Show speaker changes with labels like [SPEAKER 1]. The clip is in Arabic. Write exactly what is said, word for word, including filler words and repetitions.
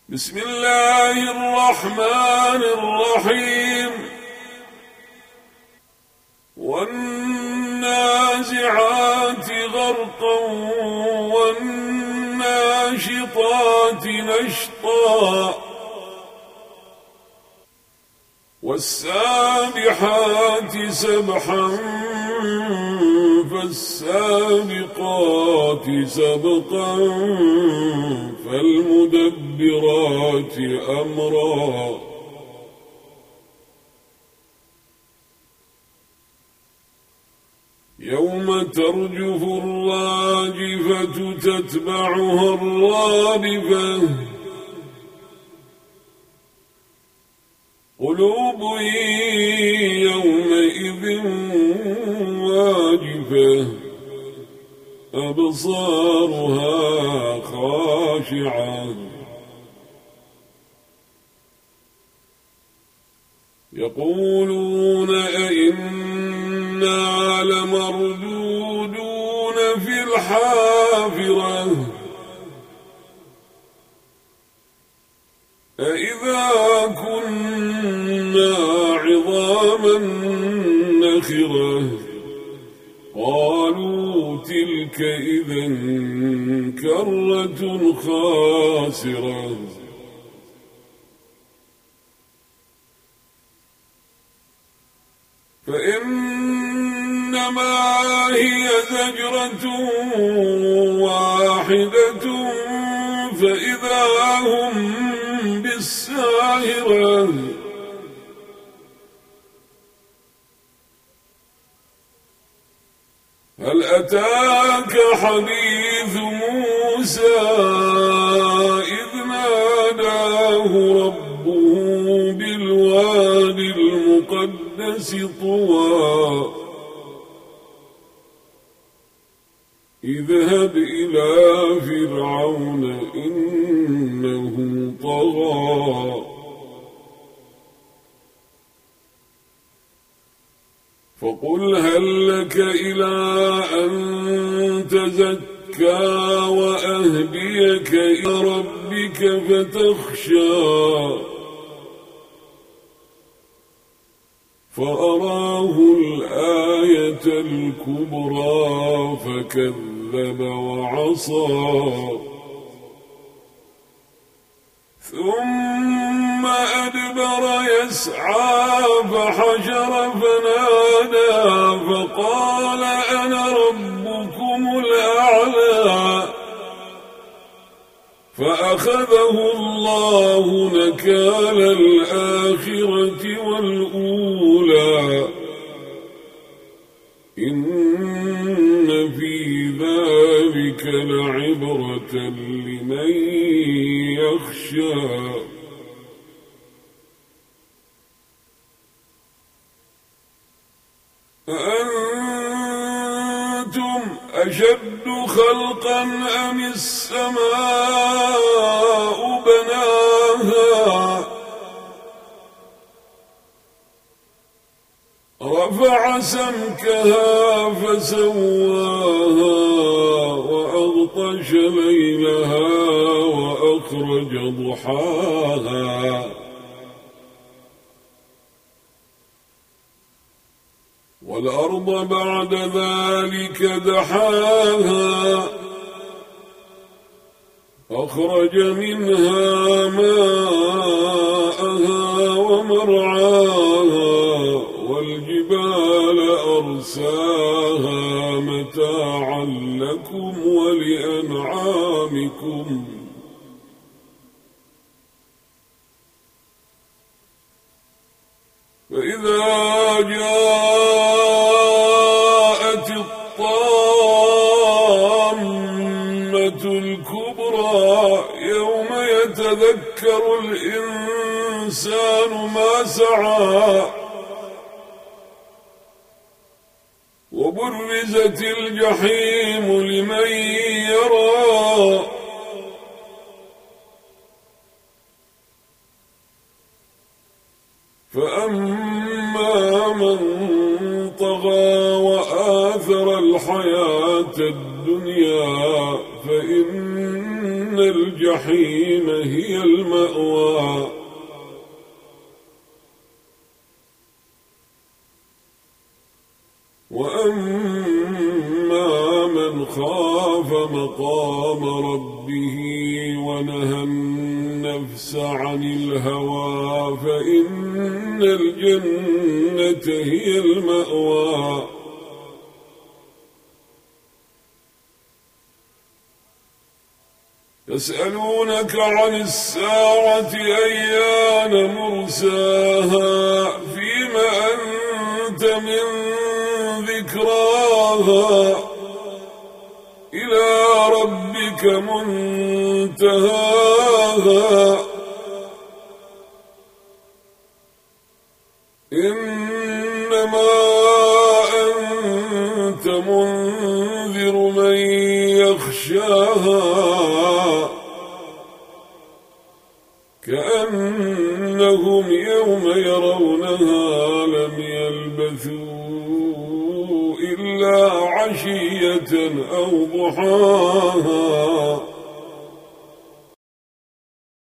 [SPEAKER 1] بسم الله الرحمن الرحيم والنازعات غرقا والناشطات نشطا والسابحات سبحا فالسابقات سبقا فالمدبرات أمرا يوم ترجف الراجفة تتبعها الرادفة قلوب يومئذ واجفة أبصارها خاشعة يقولون أئنا لمردودون في الحافرة أئذا كنا عظاما نخرة قالوا تلك إذا كرة خاسرة فإنما هي زجرة واحدة فإذا هم بالساهرة هل أتاك حديث موسى إذ ناداه ربه بالوادي المقدس طوى اذهب إلى فرعون إنه طغى فقل هل لك إلى أن تزكى وأهديك إلى ربك فتخشى فأراه الآية الكبرى فكذب وعصى ثم أدبر يسعى فحشر فنادى فقال أنا ربكم الأعلى فأخذه الله نكال الآخرة والأولى إن في ذلك لعبرة لمن يخشى أأنتم أشد خلقا أم السماء بناها رفع سمكها فسواها وأغطش ليلها وأخرج ضحاها والأرض بعد ذلك دحاها أخرج منها ماءها ومرعاها والجبال أرساها متاعا لكم ولأنعامكم فإذا جاءت الطامة الكبرى يوم يتذكر الإنسان ما سعى وبرزت الجحيم لمن يرى فأما من طغى وآثر الحياة الدنيا فإن الجحيم هي المأوى وأما من خاف مقام ربه ونهى النفس عن الهوى فإن الجنة هي المأوى يسألونك عن الساعة أيان مرساها فيما أنت من ذكراها إلى ربك منتهاها إنما أنت منذر من يخشاها كأنهم يوم يرونها لم يلبثوا إلا عشية أو ضحاها